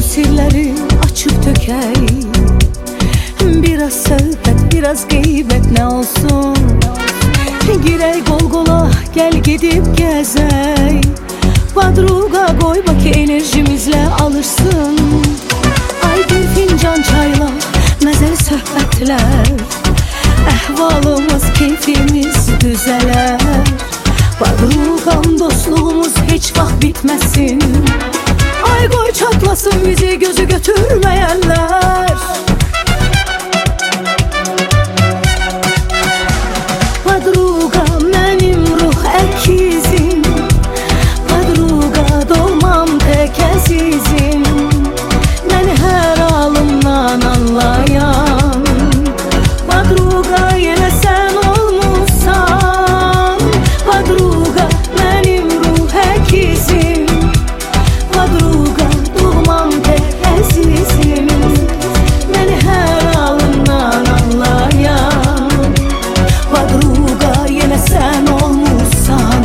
sirleri açıp tökey. Biraz söhbət, biraz qeybət nə olsun. Girək qol-qola, gəl gedib gəzək. Padruqa qoyma ki enerjimizlə alırsın. Ay bir fincan çayla, məzəli söhbətlər. Əhvalımız, keyfimiz düzələr. Padruqam, dostluğumuz heç vaxt bitməsin. Ay qoy çatlasın bizi gözü götürməyənlər. Padruqa mənim ruh əkizim. Padruqa doğmam tək əzizim. Məni hər halımdan anlayan. Padruqa yenə sən olmuşsan. Padruqa mənim ruh əkizim. Padruqa doğmam tək əzizim. Məni hər halımdan anlayan. Padruqa yenə sən olmuşsan.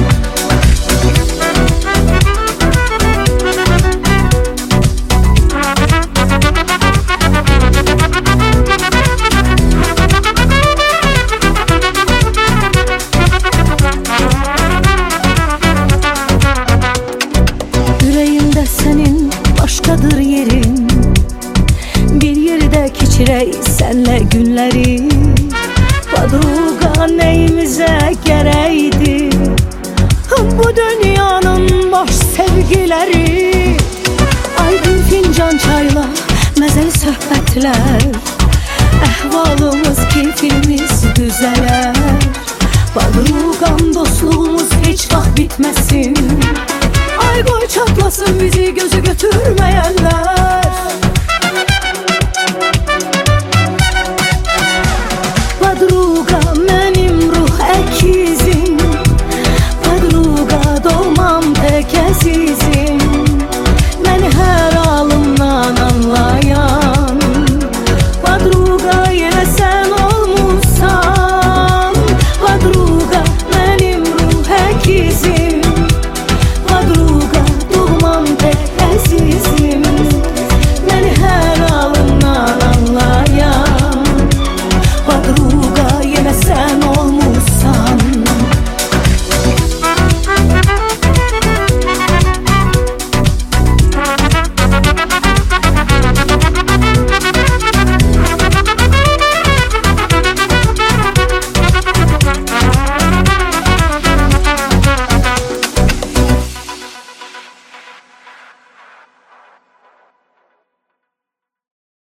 Ürəyimdə sənin başqadır yerin. Bir yerdə keçirək sənlə günləri. Padruqa nəyimizə gərəkdir bu dünyanın boş sevgiləri. Ay bir fincan çayla, məzəli söhbətlər. Əhvalımız, keyfimiz düzələr. Padruqam, dost